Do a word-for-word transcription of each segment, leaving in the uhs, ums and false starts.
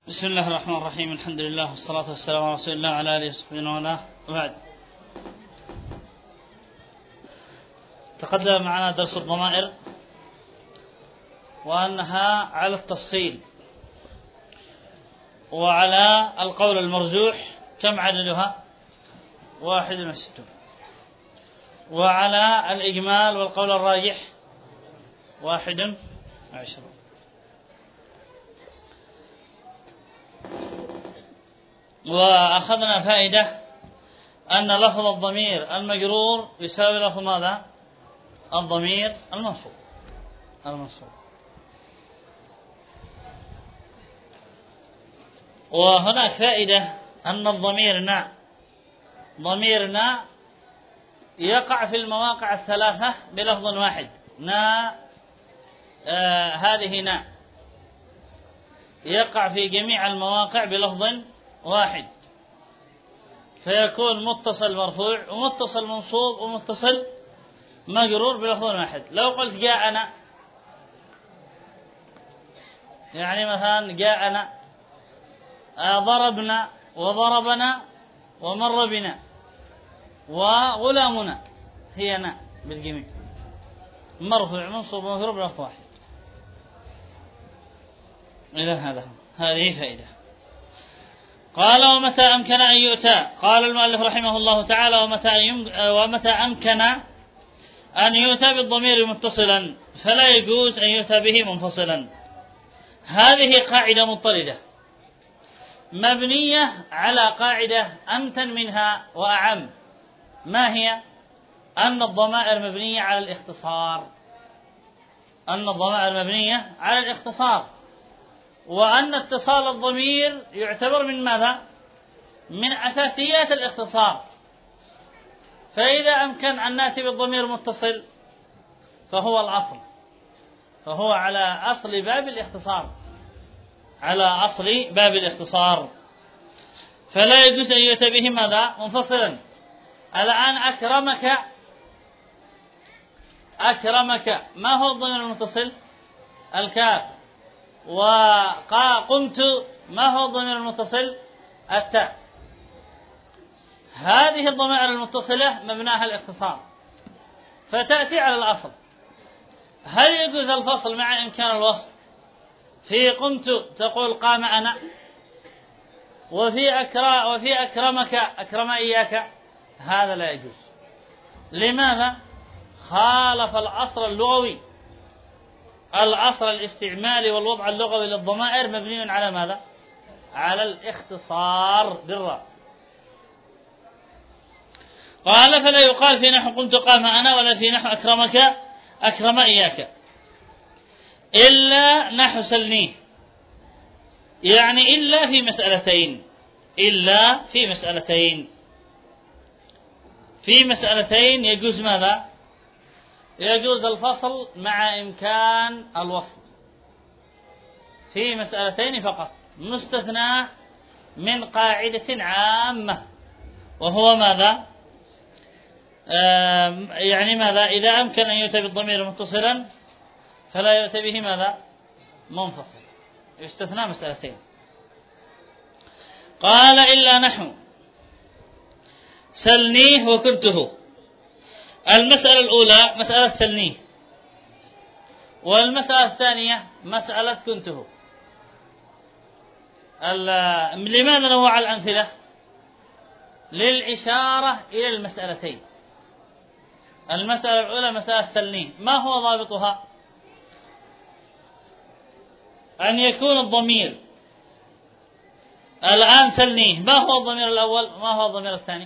بسم الله الرحمن الرحيم. الحمد لله والصلاة والسلام على رسول الله وعلى آله وصحبه وله وبعد. تقدم معنا درس الضمائر وأنها على التفصيل وعلى القول المرجوح كم عددها؟ واحد وستون. وعلى الإجمال والقول الراجح واحد وعشرون. وأخذنا فائدة أن لفظ الضمير المجرور يساوي لفظ ماذا؟ الضمير المنصوب المنصوب. وهناك فائدة أن الضميرنا ضميرنا يقع في المواقع الثلاثة بلفظ واحد. نا آه هذه نا يقع في جميع المواقع بلفظ واحد، فيكون متصل مرفوع ومتصل منصوب ومتصل مجرور بلفظ واحد. لو قلت جاءنا، يعني مثلا جاءنا، ضربنا وضربنا ومر بنا وغلامنا، هي نا بالجميع مرفوع منصوب ومجرور بلفظ واحد. إذا هذا هذه فائدة. قال ومتى أمكن أن يؤتى، قال المؤلف رحمه الله تعالى ومتى, ومتى أمكن أن يؤتى بالضمير متصلا فلا يجوز أن يؤتى به منفصلا. هذه قاعدة مضطردة مبنية على قاعدة أمتن منها وأعم. ما هي؟ أن الضمائر مبنية على الاختصار أن الضمائر مبنية على الاختصار وأن اتصال الضمير يعتبر من ماذا؟ من أساسيات الاختصار. فإذا أمكن أن نأتي بالضمير متصل فهو الأصل، فهو على أصل باب الاختصار على أصل باب الاختصار فلا يجوز أن يؤتى به ماذا؟ منفصلا. الآن أكرمك أكرمك ما هو الضمير المتصل؟ الكاف. وقمت ما هو الضمير المتصل؟ التاء. هذه الضمائر المتصلة مبناها الاختصار فتأتي على الأصل. هل يجوز الفصل مع إمكان الوصل؟ في قمت تقول قام أنا، وفي أكرم وفي أكرمك أكرم إياك، هذا لا يجوز. لماذا؟ خالف الأصل اللغوي. الأصل الاستعمالي والوضع اللغوي للضمائر مبني على ماذا؟ على الاختصار بالراء. قال فلا يقال في نحو قمت قام أنا ولا في نحو أكرمك أكرم إياك إلا نحو سلنيه، يعني إلا في مسألتين إلا في مسألتين في مسألتين يجوز ماذا؟ يجوز الفصل مع إمكان الوصل في مسألتين فقط، مستثنى من قاعدة عامة، وهو ماذا؟ يعني ماذا؟ إذا أمكن أن يؤتى بالضمير متصلا فلا يؤتى به ماذا؟ منفصل. يستثنى مسألتين. قال إلا نحو سلنيه وكنته. المسألة الأولى مسألة سلنيه، والمسألة الثانية مسألة كنته. لماذا نوع الأمثلة؟ للإشارة إلى المسألتين. المسألة الأولى مسألة سلنيه، ما هو ضابطها؟ أن يكون الضمير الآن سلنيه، ما هو الضمير الأول ما هو الضمير الثاني؟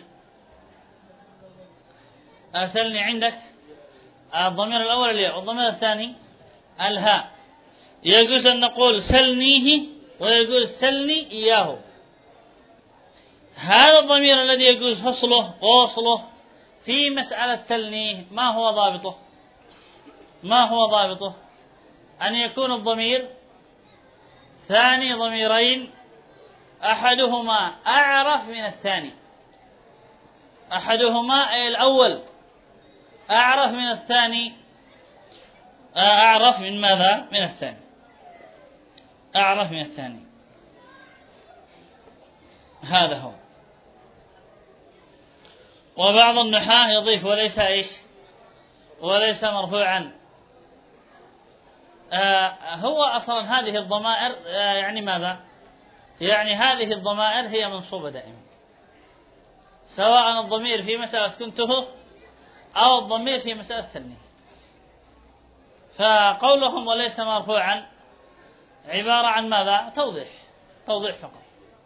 أسلني عندك الضمير الأول الياء والضمير الثاني الهاء. يجوز أن نقول سلنيه ويجوز سلني إياه. هذا الضمير الذي يجوز فصله ووصله في مسألة سلنيه ما هو ضابطه؟ ما هو ضابطه؟ أن يكون الضمير ثاني ضميرين أحدهما أعرف من الثاني. أحدهما أي الأول أعرف من الثاني أعرف من ماذا؟ من الثاني أعرف من الثاني. هذا هو. وبعض النحاة يضيف وليس إيش وليس مرفوعا. آه هو أصلا هذه الضمائر آه يعني ماذا؟ يعني هذه الضمائر هي منصوبة دائما، سواء الضمير في مسألة كنته أو الضمير في مسألة سلني. فقولهم وليس مرفوعا عبارة عن ماذا؟ توضيح توضيح فقط.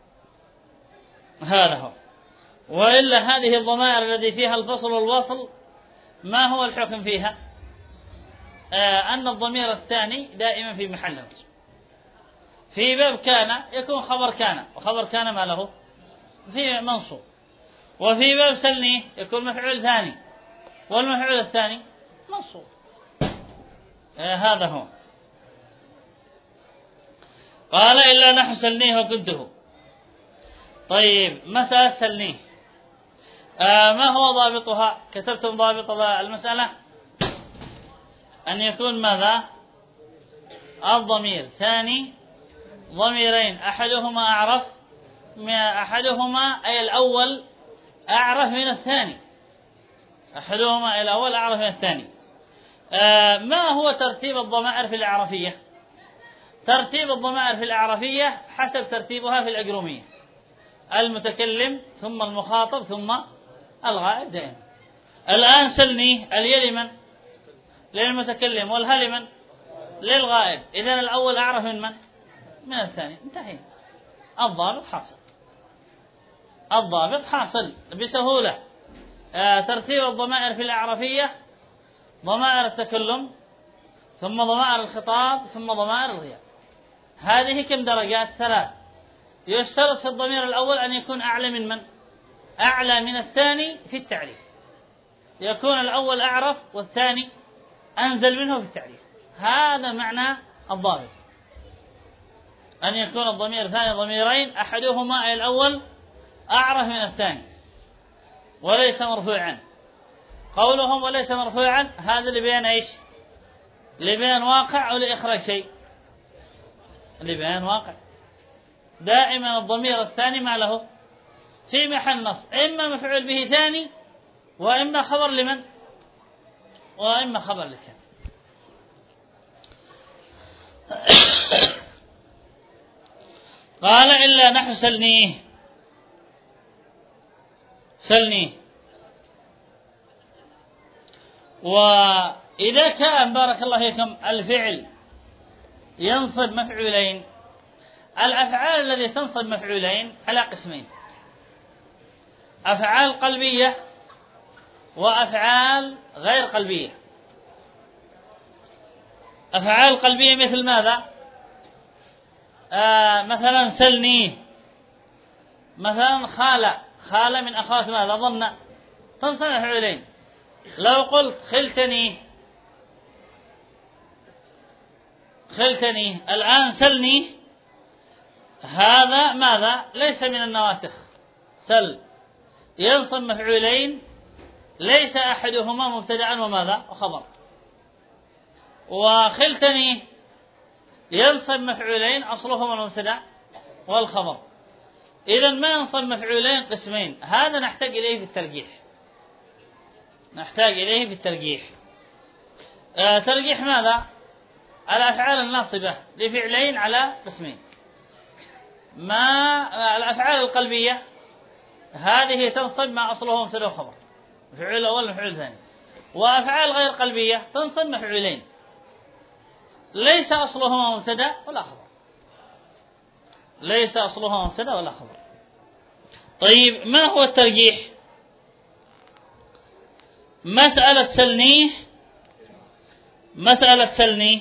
هذا هو. وإلا هذه الضمائر التي فيها الفصل والوصل ما هو الحكم فيها؟ آه أن الضمير الثاني دائما في محل نصب. في باب كان يكون خبر كان، وخبر كان ما له في منصوب. وفي باب سلني يكون مفعول ثاني، والمفعول الثاني منصوب. آه هذا هو. قال إلا نحو سلنيه وكنته. طيب مسألة سلنيه آه ما هو ضابطها؟ كتبتم ضابط المسألة أن يكون ماذا؟ الضمير ثاني ضميرين أحدهما أعرف أحدهما أي الأول أعرف من الثاني أحدهما أي الأول أعرف من الثاني. آه ما هو ترتيب الضمائر في الأعرفية؟ ترتيب الضمائر في الأعرفية حسب ترتيبها في الأجرومية: المتكلم ثم المخاطب ثم الغائب دائما. الآن سلني الياء لمن؟ للمتكلم، والها لمن؟ للغائب. إذن الأول أعرف من من؟ من الثاني. انتهينا. الضابط حاصل الضابط حاصل بسهولة. آه ترتيب الضمائر في الأعرفية: ضمائر التكلم ثم ضمائر الخطاب ثم ضمائر الغياب. هذه كم درجات؟ ثلاث. يشترط في الضمير الأول أن يكون أعلى من من؟ أعلى من الثاني في التعريف. يكون الأول أعرف والثاني أنزل منه في التعريف. هذا معنى الضابط، أن يكون الضمير الثاني ضميرين أحدهما أي الأول أعرف من الثاني وليس مرفوعا. قولهم وليس مرفوعا هذا لبيان إيش؟ لبيان واقع أو لإخراج شيء؟ لبيان واقع. دائما الضمير الثاني ما له في محل نصب، إما مفعول به ثاني وإما خبر لمن؟ وإما خبر لكان. قال إلا نحو سلنيه. سلنيه وإذا كان بارك الله فيكم الفعل ينصب مفعولين، الأفعال التي تنصب مفعولين على قسمين: أفعال قلبية وأفعال غير قلبية. أفعال قلبية مثل ماذا؟ آه مثلا سلنيه، مثلا خال خال من أخوات ماذا؟ ظن، تنصب مفعولين. لو قلت خلتني خلتني الآن سلني، هذا ماذا؟ ليس من النواسخ. سل ينصب مفعولين ليس أحدهما مبتدأ وماذا؟ وخبر. وخلتني ينصب مفعولين أصلهما المبتدأ والخبر. إذن ما ينصب مفعولين قسمين، هذا نحتاج إليه في الترجيح نحتاج إليه في الترجيح آه ترجيح ماذا؟ الأفعال الناصبة لفعلين على قسمين. ما الأفعال القلبية هذه تنصب ما أصله مبتدأ وخبر، مفعول أول ومفعول ثاني. وأفعال غير قلبية تنصب مفعولين ليس أصلهما مبتدأ ولا خبر ليس أصلهما مبتدأ ولا خبر. طيب ما هو الترجيح؟ مسألة سلنيه مسألة سلنيه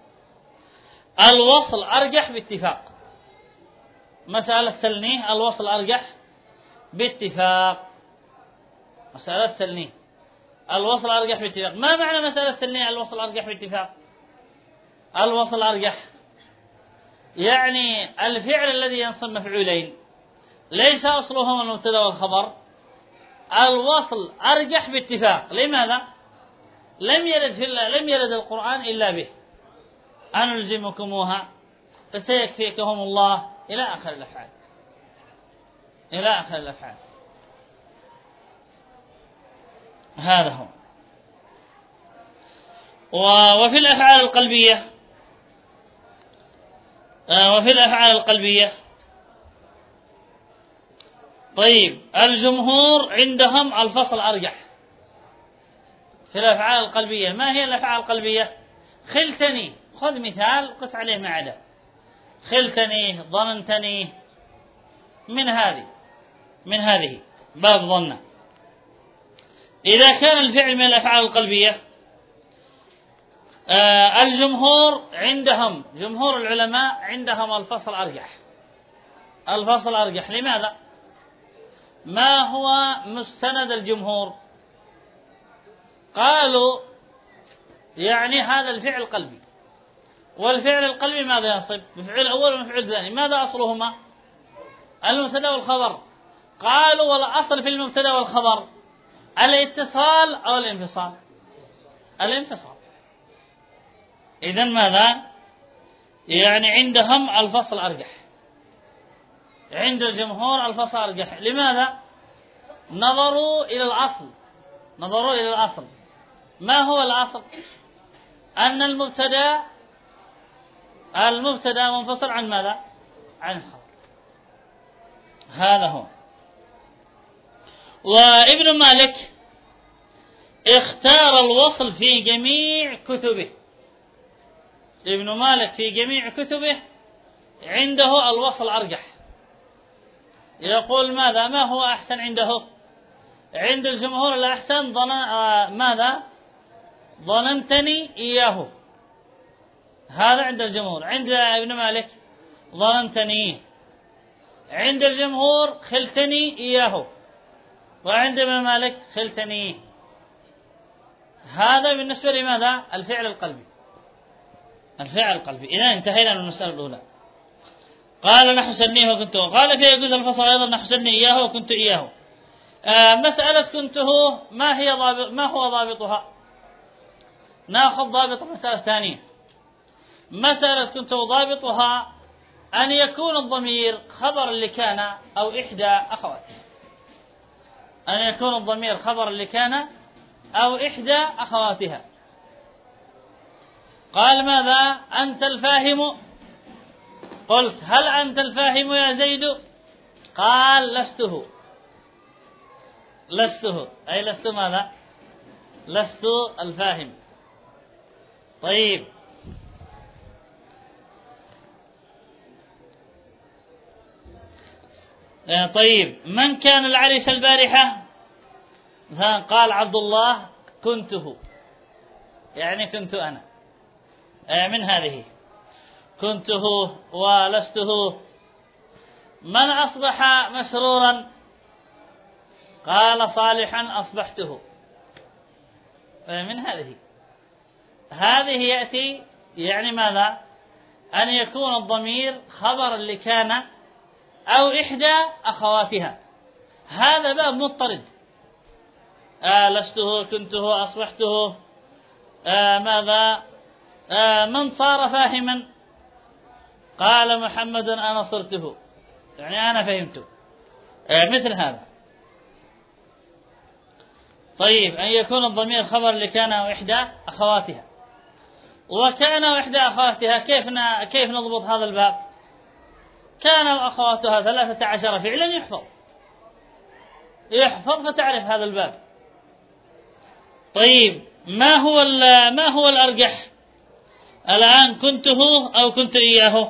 الوصل أرجح باتفاق. مسألة سلنيه الوصل أرجح باتفاق. مسألة سلنيه الوصل أرجح باتفاق. ما معنى مسألة سلنيه الوصل أرجح باتفاق؟ الوصل أرجح يعني الفعل الذي ينصب مفعولين ليس أصلهما المبتدأ والخبر، الوصل أرجح باتفاق. لماذا؟ لم يرد في لم يرد القرآن إلا به: أنلزمكموها فسيكفيكهم الله إلى آخر الأفعال. إلى آخر الأفعال. هذا هو. وفي الأفعال القلبية وفي الأفعال القلبية طيب الجمهور عندهم الفصل أرجح في الأفعال القلبية. ما هي الأفعال القلبية؟ خلتني، خذ مثال قس عليه ما عدا. خلتني، ظننتني، من هذه من هذه باب ظن. إذا كان الفعل من الأفعال القلبية آه الجمهور عندهم، جمهور العلماء عندهم الفصل أرجح. الفصل أرجح لماذا؟ ما هو مستند الجمهور؟ قالوا يعني هذا الفعل قلبي، والفعل القلبي ماذا ينصب؟ مفعول أول ومفعول ثاني، ماذا أصلهما؟ المبتدا والخبر. قالوا والأصل في المبتدا والخبر الاتصال أو الانفصال؟ الانفصال. إذن ماذا؟ يعني عندهم الفصل أرجح، عند الجمهور الفصل أرجح. لماذا؟ نظروا إلى الأصل، نظروا إلى الأصل. ما هو الأصل؟ أن المبتدا المبتدا منفصل عن ماذا؟ عن الخبر. هذا هو. وابن مالك اختار الوصل في جميع كتبه. ابن مالك في جميع كتبه عنده الوصل أرجح. يقول ماذا؟ ما هو أحسن عنده؟ عند الجمهور الأحسن ظن آه ماذا؟ ظننتني إياه. هذا عند الجمهور. عند ابن مالك ظننتني. عند الجمهور خلتني إياه، وعند ابن مالك خلتني. هذا بالنسبة لماذا؟ الفعل القلبي. الفعل القلبي. إذا انتهينا من المسألة الأولى. قال نحو سنيه وكنته. قال في يجوز الفصل أيضا نحو سني إياه وكنت إياه. آه مسألة كنته ما هي ضابط ما هو ضابطها؟ نأخذ ضابط المسألة الثانية. مسألة كنته ضابطها أن يكون الضمير خبر لكان أو إحدى أخواتها. أن يكون الضمير خبر لكان أو إحدى أخواتها. قال ماذا؟ أنت الفاهم. قلت هل أنت الفاهم يا زيد؟ قال لسته. لسته أي لست ماذا؟ لست الفاهم. طيب طيب من كان العريس البارحة؟ قال عبد الله كنته، يعني كنت أنا. من هذه كنته ولسته. من أصبح مسرورا؟ قال صالحا أصبحته. من هذه هذه يأتي يعني ماذا؟ أن يكون الضمير خبرا لكان أو إحدى أخواتها. هذا باب مضطرد. آه لسته، كنته، أصبحته. آه ماذا؟ آه من صار فاهما؟ قال محمد أنا صرته، يعني أنا فهمته. آه مثل هذا. طيب أن يكون الضمير خبر لكان أو إحدى أخواتها. وكان وإحدى أخواتها كيف كيف نضبط هذا الباب؟ كان وأخواتها ثلاثة عشر فعلا يحفظ يحفظ فتعرف هذا الباب. طيب ما هو ما هو الأرجح الآن؟ كنته أو كنت إياه؟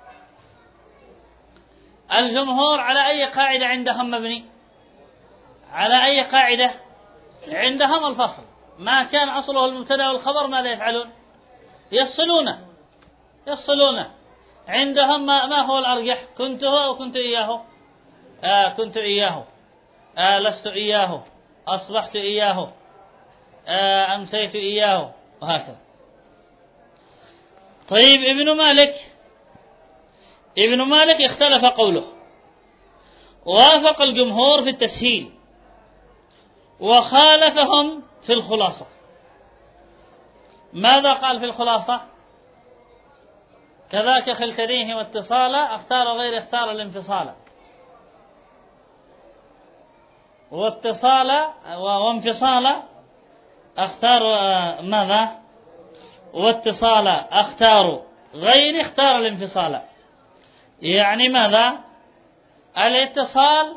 الجمهور على أي قاعدة عندهم مبني؟ على أي قاعدة عندهم؟ الفصل. ما كان أصله المبتدا والخبر ماذا يفعلون؟ يفصلونه يفصلونه عندهم. ما هو الأرجح؟ كنته أو كنت إياه؟ آه كنت إياه. آه لست إياه. أصبحت إياه. آه أمسيت إياه، وهكذا. طيب ابن مالك ابن مالك اختلف قوله، وافق الجمهور في التسهيل وخالفهم في الخلاصة. ماذا قال في الخلاصة؟ كذاك خلتنيه واتصالا اختار غير اختار الانفصال. واتصال وانفصال أختار ماذا؟ واتصال أختار غير اختار الانفصال. يعني ماذا؟ الاتصال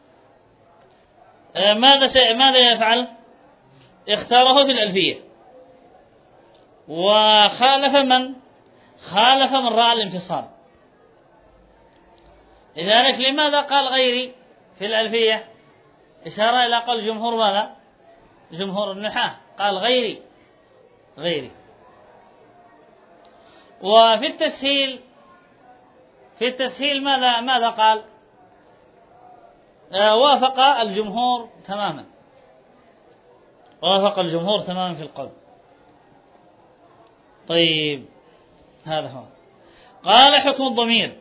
ماذا ماذا يفعل؟ اختاره في الألفية، وخالف من؟ خالف من رأى الانفصال. لذلك لماذا قال غيري في الألفية؟ إشارة إلى قول جمهور ماذا؟ جمهور النحاة قال غيري غيري. وفي التسهيل في التسهيل ماذا ماذا قال؟ آه وافق الجمهور تماما، وافق الجمهور تماما في القول. طيب هذا هو. قال حكم الضمير.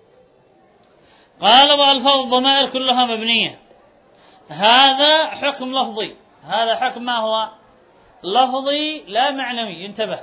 قال وألفاظ الضمائر كلها مبنية. هذا حكم لفظي، هذا حكم ما هو؟ لفظي لا معنوي. انتبه،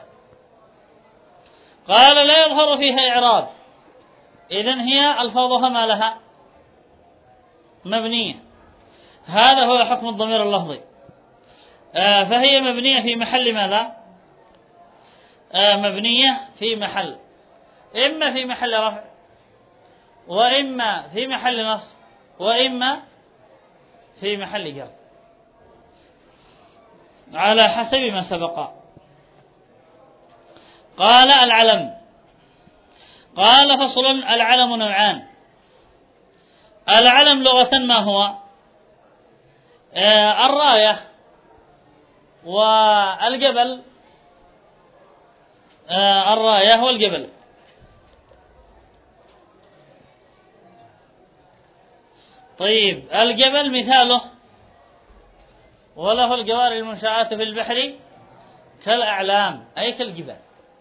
قال لا يظهر فيها إعراب، إذن هي ألفاظها ما لها؟ مبنية. هذا هو حكم الضمير اللفظي. آه فهي مبنية في محل ماذا؟ آه مبنية في محل، إما في محل رفع، وإما في محل نصب، وإما في محل جر، على حسب ما سبق. قال العلم. قال فصل. العلم نوعان. العلم لغة ما هو؟ آه الراية والجبل. آه الراية والجبل. طيب الجبل مثاله وله الجوار المنشآت في البحر كالأعلام، أي كالجبال.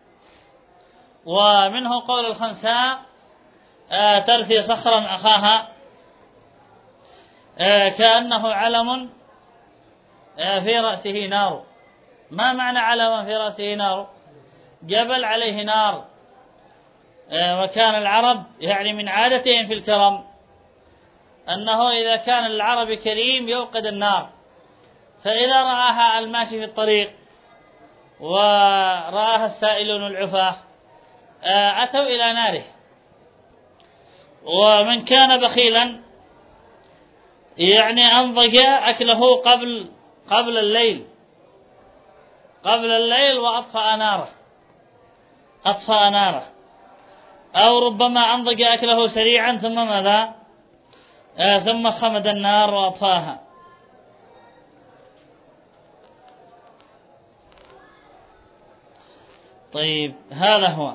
ومنه قول الخنساء آه ترثي صخرا أخاها آه كأنه علم آه في رأسه نار. ما معنى علم في رأسه نار؟ جبل عليه نار. آه وكان العرب يعني من عادتهم في الكرم أنه إذا كان العربي كريم يوقد النار، فإذا رآها الماشي في الطريق ورآها السائلون العفاة أتوا إلى ناره. ومن كان بخيلا يعني أنضج أكله قبل قبل الليل قبل الليل وأطفأ ناره أطفأ ناره أو ربما أنضج أكله سريعا ثم ماذا؟ آه ثم خمد النار وأطفاها. طيب هذا هو.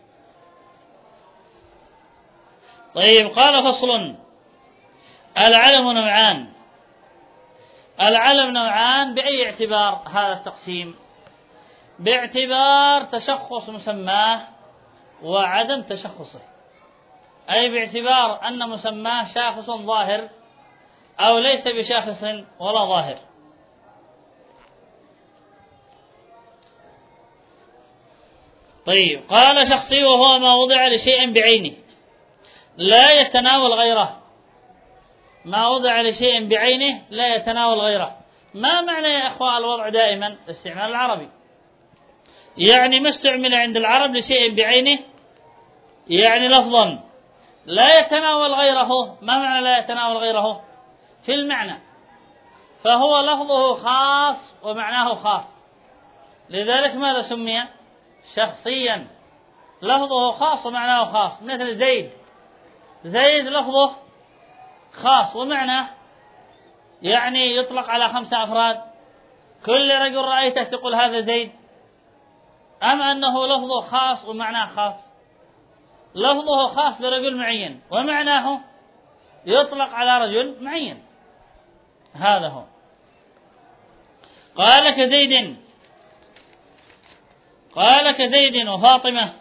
طيب قال فصل. العلم نوعان. العلم نوعان بأي اعتبار هذا التقسيم؟ باعتبار تشخص مسماه وعدم تشخصه، أي باعتبار أن مسماه شاخص ظاهر أو ليس بشاخص ولا ظاهر. طيب قال شخصي وهو ما وضع لشيء بعينه لا يتناول غيره. ما وضع لشيء بعينه لا يتناول غيره. ما معنى يا أخوة الوضع دائما؟ استعمال العربي، يعني ما استعمل عند العرب لشيء بعينه يعني لفظا لا يتناول غيره. ما معنى لا يتناول غيره؟ في المعنى، فهو لفظه خاص ومعناه خاص، لذلك ماذا سمي؟ شخصيا. لفظه خاص ومعناه خاص، مثل زيد. زيد لفظه خاص ومعناه يعني يطلق على خمسة أفراد، كل رجل رأيته تقول هذا زيد. أم أنه لفظه خاص ومعناه خاص؟ لفظه خاص برجل معين ومعناه يطلق على رجل معين. هذا هو. قال كزيد قال كزيد وفاطمة.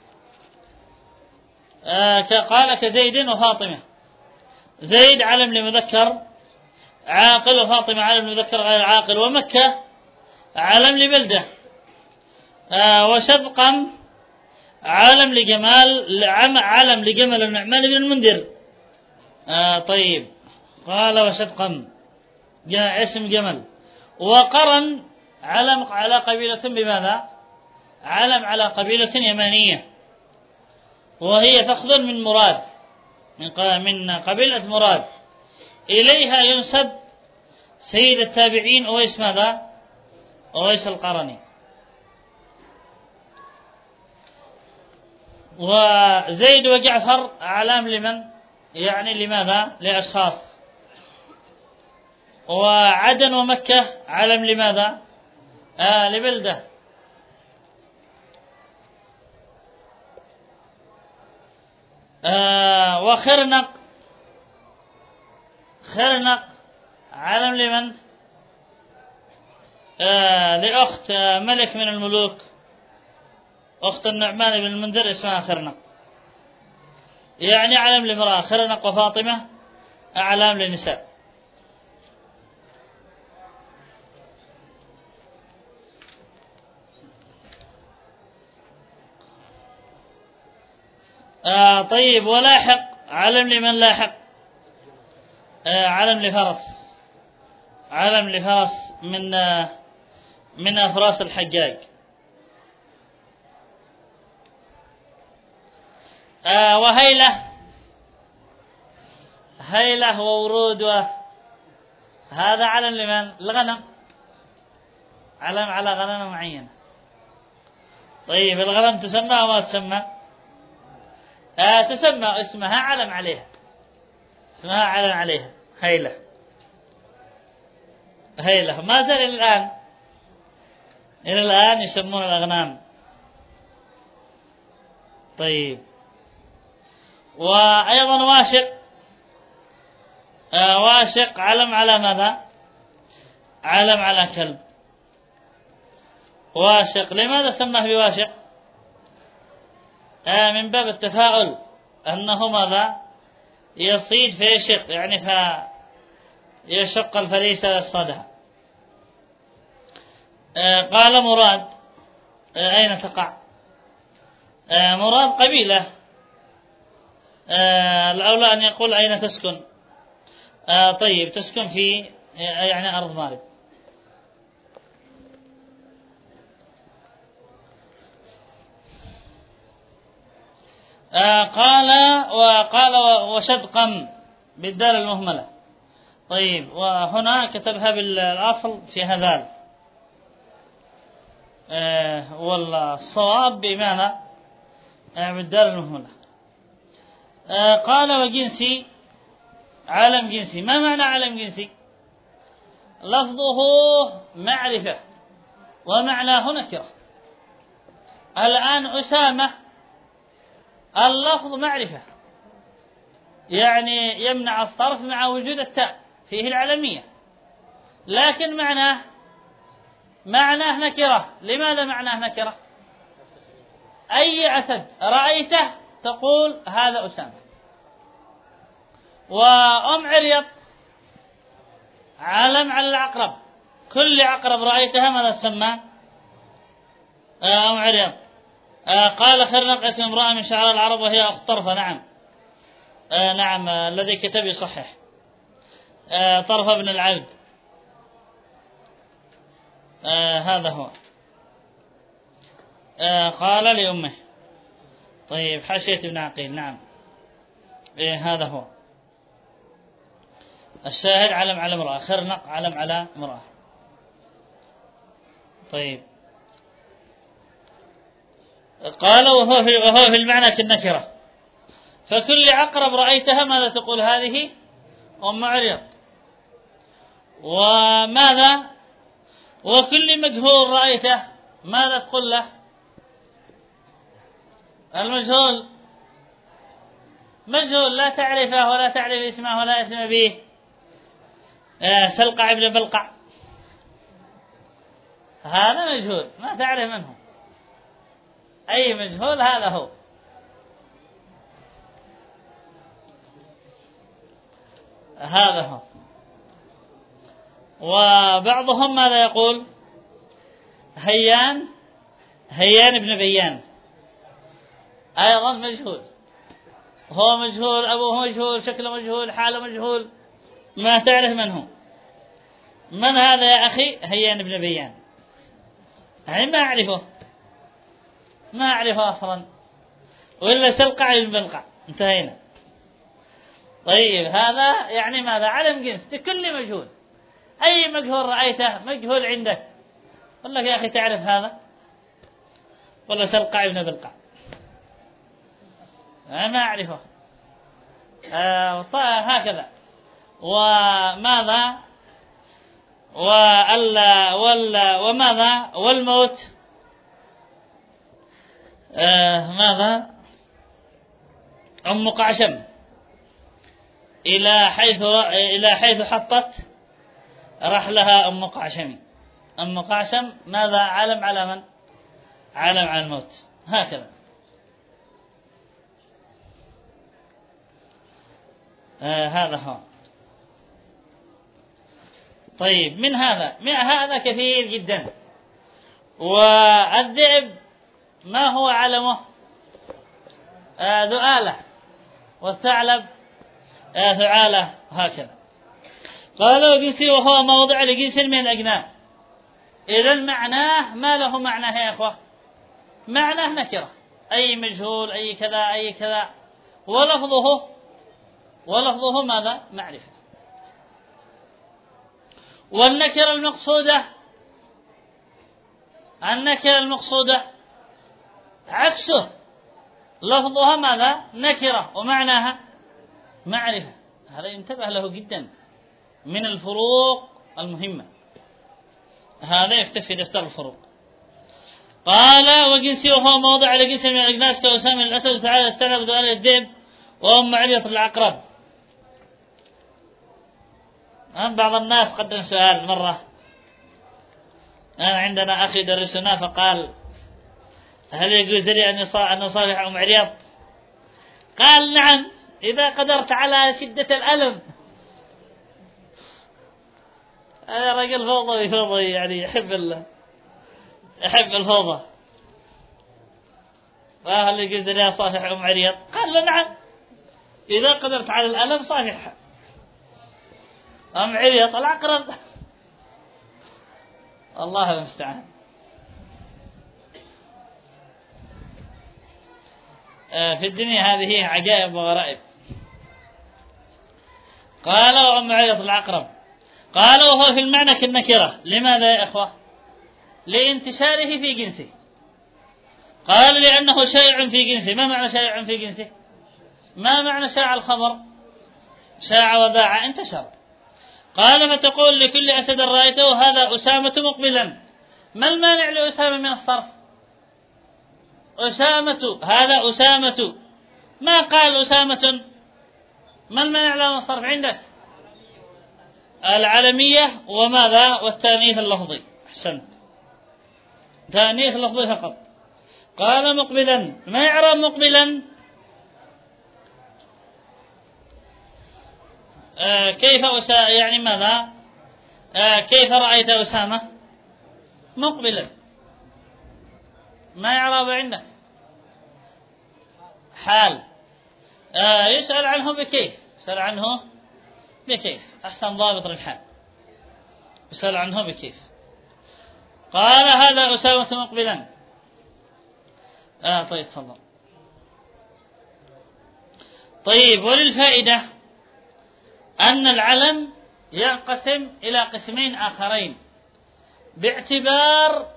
آه قال كزيد وفاطمة. زيد علم لمذكر عاقل، وفاطمة علم لمذكر غير عاقل، ومكة علم لبلده. آه وشذقم علم لجمال علم لجمل النعمان بن المنذر. آه طيب قال وشذقم اسم جمل. وقرن علم على قبيلة بماذا؟ علم على قبيلة يمانية، وهي فخذ من مراد، من قبيلة مراد. إليها ينسب سيد التابعين أويس ماذا؟ أويس القرني. وزيد وجعفر أعلام لمن؟ يعني لماذا؟ لأشخاص. وعدن ومكة علم لماذا؟ آه لبلدة. آه وخرنق، خرنق علم لمن؟ آه لأخت ملك من الملوك، أخت النعمان بن المنذر اسمها خرنق، يعني علم لامرأة. خرنق وفاطمة أعلام للنساء. آه طيب. ولاحق علم لمن لاحق؟ آه علم لفرس، علم لفرس من آه من أفراس الحجاج. آه وهيلة، هيلة وورود، هذا علم لمن؟ الغنم، علم على غنم معينة. طيب الغنم تسمى أو ما تسمى؟ آه تسمى، اسمها علم عليها، اسمها علم عليها هيلة. هيلة ما زال إلى الآن، إلى الآن يسمون الأغنام. طيب. وأيضا واشق، آه واشق علم على ماذا؟ علم على كلب. واشق لماذا سماه بواشق؟ آه من باب التفاؤل، أنه ماذا؟ يصيد فيشق، يعني فيشق الفريسة ويصطادها. آه قال مراد، آه أين تقع؟ آه مراد قبيلة. آه الأولى أن يقول أين تسكن. آه طيب تسكن في يعني أرض مارب. آه قال وقال وشدقم بالدال المهملة. طيب وهنا كتبها بالأصل في هذال، آه والصواب بمعنى آه بالدال المهملة. آه قال وجنسي، علم جنسي. ما معنى علم جنسي؟ لفظه معرفة ومعناه نكرة. الآن أسامة اللفظ معرفة، يعني يمنع الصرف مع وجود التاء فيه العلمية، لكن معناه معناه نكرة. لماذا معناه نكرة؟ أي أسد رأيته تقول هذا أسامة. وأم عريط علم على العقرب، كل عقرب رأيتها ماذا تسمى؟ أم عريط. آه قال خرنق اسم امرأة من شعراء العرب وهي أخت طرفة. نعم آه نعم آه الذي كتب يصحح. آه طرفة بن العبد، آه هذا هو. آه قال لأمه. طيب حاشية ابن عقيل. نعم إيه هذا هو الشاهد. علم على امرأة، خرنق علم على امرأة. طيب قال وهو في, وهو في المعنى كالنكرة، فكل عقرب رأيتها ماذا تقول؟ هذه أم عريض. وماذا؟ وكل مجهول رأيته ماذا تقول له؟ المجهول مجهول لا تعرفه ولا تعرف اسمه ولا اسم به. آه سلقع ابن بلقع هذا مجهول ما تعرف منه، أي مجهول هذا هو. هذا هو. وبعضهم ماذا يقول؟ هيان، هيان ابن بيان أيضا مجهول، هو مجهول، أبوه مجهول، شكله مجهول، حاله مجهول، ما تعرف من هو. من هذا يا أخي؟ هيان بن بيان. يعني ما أعرفه، ما أعرفه أصلا، وإلا سلقع بن بلقع، انتهينا. طيب هذا يعني ماذا؟ علم جنس بكل مجهول، أي مجهول رأيته مجهول عندك، قل لك يا أخي تعرف هذا؟ ولا سلقع بن بلقع؟ أنا ما أعرفه. آه هكذا. وماذا؟ وألا ولا وماذا؟ والموت آه ماذا؟ أم قعشم إلى حيث إلى حيث حطت رحلها أم قعشم. أم قعشم ماذا؟ علم على من؟ علم على الموت. هكذا. آه هذا هو. طيب من هذا من هذا كثير جدا. والذئب ما هو علمه؟ آه ذؤالة. والثعلب آه ثعالة. هكذا. قالوا جنسي وهو موضع لجنس من الأجناس. إذن معناه ما له معناه يا أخوة؟ معناه نكرة، أي مجهول، أي كذا أي كذا، ولفظه ولفظه ماذا؟ معرفة. والنكرة المقصودة النكرة المقصودة عكسه، لفظها ماذا؟ نكرة ومعناها معرفة. هذا ينتبه له جدا من الفروق المهمة، هذا يكتفي دفتر الفروق. قال وجنسي وهو موضع لجنس من الأجناس كأسامة الأسد وثعالب الثعلب وذؤال الذئب وأم عرية العقرب. بعض الناس قدم سؤال مرة، أنا عندنا أخي درسنا فقال هل يجوز لي أن أصافح أم عريض؟ قال نعم إذا قدرت على شدة الألم. هذا رجل فوضوي فوضوي يعني يحب ال يحب الفوضى. فهل يجوز لي أصافح أم عريض؟ قال له نعم إذا قدرت على الألم صافحها. أم عريض العقرب. الله المستعان. في الدنيا هذه عجائب وغرائب. قال وأم عريض العقرب. قال وهو في المعنى كالنكرة. لماذا يا إخوة؟ لانتشاره في جنسه. قال لأنه شائع في جنسه. ما معنى شائع في جنسه؟ ما معنى شاع الخبر؟ شاع وذاع انتشر. قال فتقول لكل أسد رأيته هذا أسامة مقبلا. ما المانع لأسامة من الصرف؟ أسامة هذا أسامة، ما قال أسامة. ما المانع له من الصرف عندك؟ العلمية وماذا؟ والتأنيث اللفظي. أحسنت، تأنيث اللفظي فقط. قال مقبلا. ما يعرب مقبلا؟ آه كيف أسامة يعني ماذا؟ آه كيف رأيت أسامة مقبلا؟ ما يعرب عندك؟ حال. آه يسأل عنه بكيف. يسأل عنه بكيف. أحسن ضابط للحال. يسأل عنه بكيف. قال هذا أسامة مقبلا. آه طيب تفضل. طيب وللفائدة أن العلم ينقسم إلى قسمين آخرين باعتبار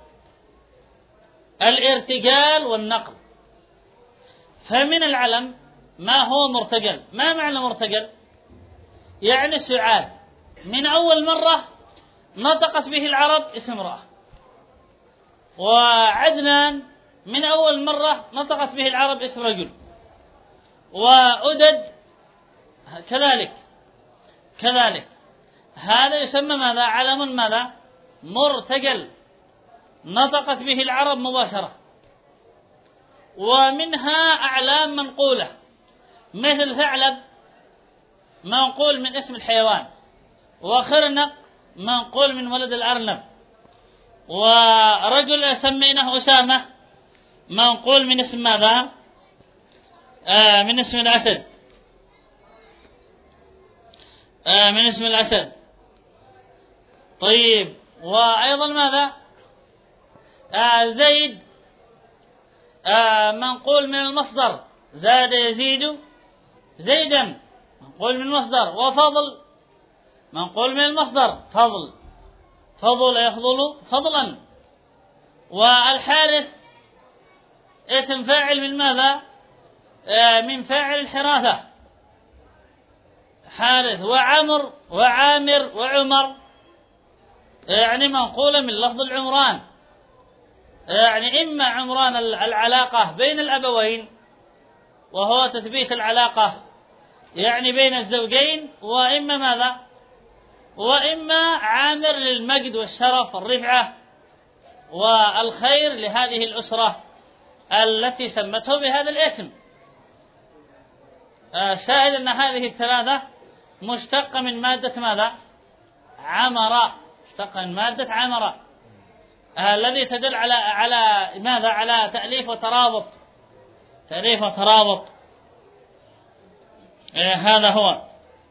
الارتجال والنقل. فمن العلم ما هو مرتجل. ما معنى مرتجل؟ يعني سعاد من أول مرة نطقت به العرب اسم امرأة، وعدنان من أول مرة نطقت به العرب اسم رجل، وأدد كذلك كذلك. هذا يسمى ماذا؟ علم ماذا؟ مرتجل، نطقت به العرب مباشرة. ومنها أعلام منقولة مثل ثعلب منقول من اسم الحيوان، وخرنق منقول من ولد الأرنب، ورجل سميناه أسامة منقول من اسم ماذا؟ آه من اسم الأسد. آه من اسم الأسد. طيب وأيضا ماذا؟ آه زيد آه منقول من المصدر، زاد يزيد زيدا منقول من المصدر، وفضل منقول من المصدر فضل، فضل يفضل فضلا. والحارث اسم فاعل من ماذا؟ آه من فاعل الحراثة حارث. وعمر وعامر وعمر يعني منقولة من لفظ العمران، يعني إما عمران العلاقة بين الأبوين وهو تثبيت العلاقة يعني بين الزوجين، وإما ماذا؟ وإما عامر للمجد والشرف والرفعة والخير لهذه الأسرة التي سمته بهذا الاسم. شاهد أن هذه الثلاثة مشتقة من مادة ماذا؟ عمر، مشتقة من مادة عمر، الذي تدل على على ماذا؟ على تأليف وترابط، تأليف وترابط. إيه هذا هو.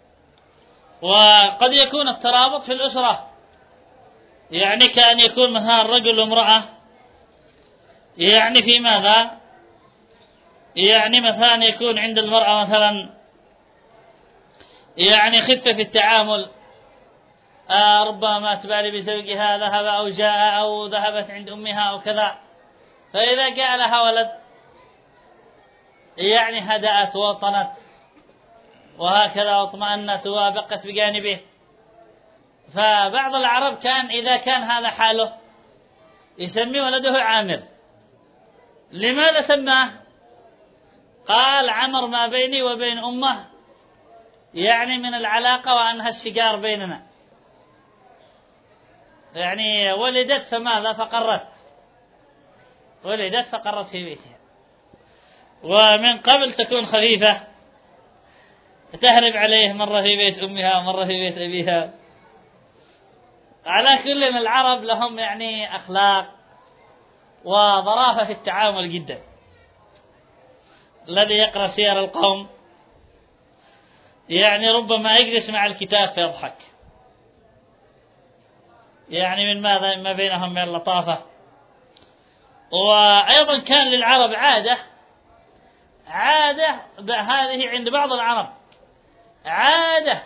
وقد يكون الترابط في الأسرة، يعني كأن يكون مثلا الرجل وامرأة، يعني في ماذا؟ يعني مثلا يكون عند المرأة مثلا يعني خفة في التعامل، آه ربما ما تبالي بزوجها، ذهب أو جاء أو ذهبت عند أمها أو كذا، فإذا جاء لها ولد يعني هدأت وطنت وهكذا واطمأنت وبقت بجانبه. فبعض العرب كان إذا كان هذا حاله يسمي ولده عامر. لماذا سماه؟ قال عمر ما بيني وبين أمه، يعني من العلاقة وأنها الشجار بيننا، يعني ولدت فماذا؟ فقرت، ولدت فقرت في بيتها. ومن قبل تكون خفيفة تهرب عليه مرة في بيت أمها ومرة في بيت أبيها. على كل العرب لهم يعني أخلاق وظرافة في التعامل جدا. الذي يقرأ سير القوم يعني ربما يجلس مع الكتاب فيضحك، يعني من ماذا؟ ما بينهم من اللطافة. وأيضا كان للعرب عادة، عادة هذه عند بعض العرب عادة،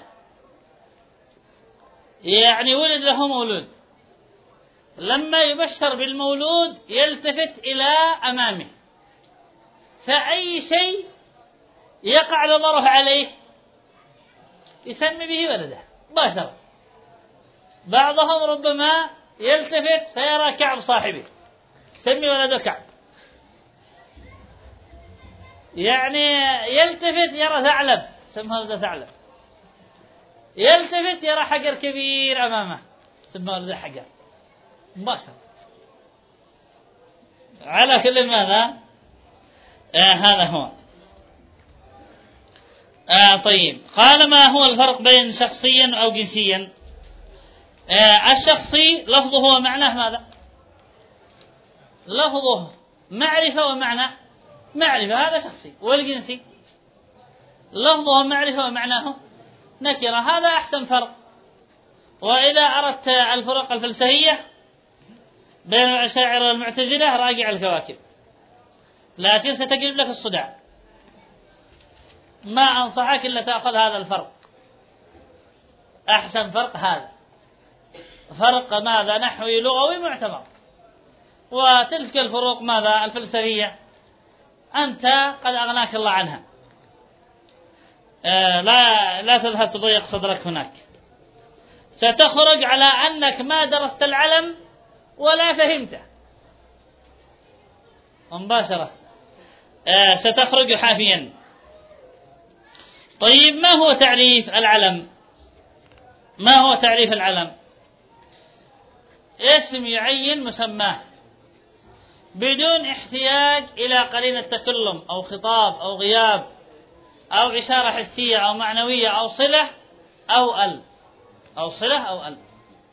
يعني ولد له مولود، لما يبشر بالمولود يلتفت إلى أمامه، فأي شيء يقع نظره عليه يسمي به ولده مباشرة. بعضهم ربما يلتفت فيرى كعب صاحبه سمي ولده كعب، يعني يلتفت يرى ثعلب سمى ولده ثعلب، يلتفت يرى حجر كبير أمامه سمى ولده حجر مباشرة. على كل ماذا؟ آه هذا هو. آه طيب، قال ما هو الفرق بين شخصيا أو جنسيا؟ آه الشخصي لفظه ومعناه ماذا؟ لفظه معرفة ومعناه معرفة، هذا شخصي. والجنسي لفظه معرفة ومعناه نكرة، هذا أحسن فرق. وإذا أردت الفروق الفلسفية بين الأشاعرة والمعتزلة راجع الكواكب، لكن ستجلب لك الصداع. ما أنصحك إلا تأخذ هذا الفرق، أحسن فرق هذا، فرق ماذا؟ نحوي لغوي معتبر. وتلك الفروق ماذا؟ الفلسفية أنت قد أغناك الله عنها، آه لا لا تذهب تضيق صدرك هناك، ستخرج على أنك ما درست العلم ولا فهمته مباشرة، آه ستخرج حافيا. طيب ما هو تعريف العلم؟ ما هو تعريف العلم؟ اسم يعين مسماه بدون احتياج إلى قرينة تكلم أو خطاب أو غياب أو إشارة حسية أو معنوية أو صلة أو ال أو صلة أو ال،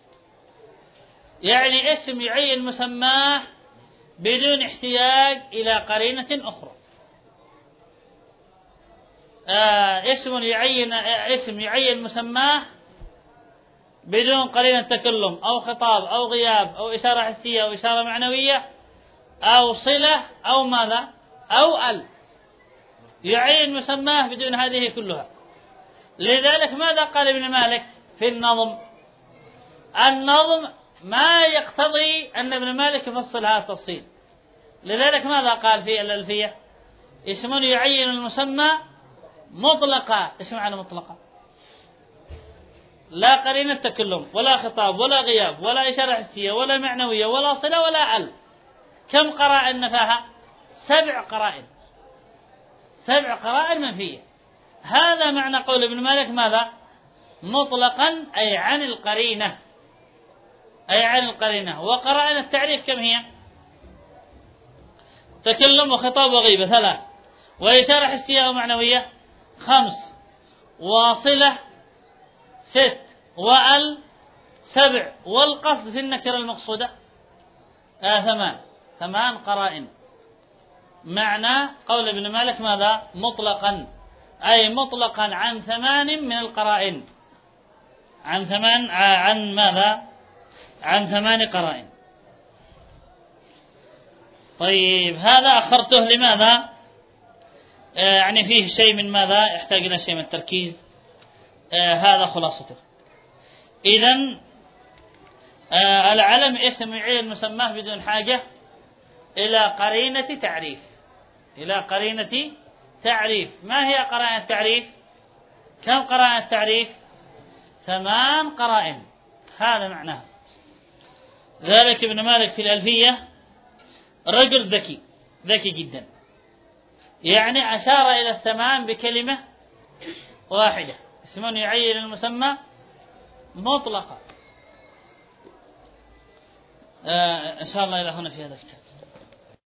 يعني اسم يعين مسماه بدون احتياج إلى قرينة أخرى. آه اسم يعين اسم يعين مسماه بدون قرينة تكلم أو خطاب أو غياب أو إشارة حسية أو إشارة معنوية أو صلة أو ماذا أو ال، يعين مسماه بدون هذه كلها. لذلك ماذا قال ابن مالك في النظم؟ النظم ما يقتضي أن ابن مالك يفصل هذا التفصيل. لذلك ماذا قال في الألفية؟ اسم يعين المسمى مطلقا. ايش معنى مطلقا؟ لا قرينة تكلم ولا خطاب ولا غياب ولا إشارة حسية ولا معنوية ولا صلة ولا ال. كم قرائن نفاها؟ سبع قرائن، سبع قرائن منفية. هذا معنى قول ابن مالك ماذا؟ مطلقا أي عن القرينة، أي عن القرينة. وقرائن التعريف كم هي؟ تكلم وخطاب وغيبة ثلاث، وإشارة حسية ومعنوية خمس، وصلة ست، وال سبع، والقصد في النكرة المقصودة آه ثمان، ثمان قرائن. معنى قول ابن مالك ماذا؟ مطلقا أي مطلقا عن ثمان من القرائن، عن ثمان عن ماذا؟ عن ثمان قرائن. طيب هذا أخرته لماذا؟ آه يعني فيه شيء من ماذا؟ يحتاج إلى شيء من التركيز. آه هذا خلاصته. إذن آه العلم اسم يعين مسماه بدون حاجة إلى قرينة تعريف، إلى قرينة تعريف. ما هي قرائن التعريف؟ كم قرائن التعريف؟ ثمان قرائن. هذا معناه. ذلك ابن مالك في الألفية رجل ذكي، ذكي جدا، يعني أشار إلى الثمان بكلمة واحدة، اسم يعين المسمى مطلقا. آه إن شاء الله إلى هنا في هذا الكتاب.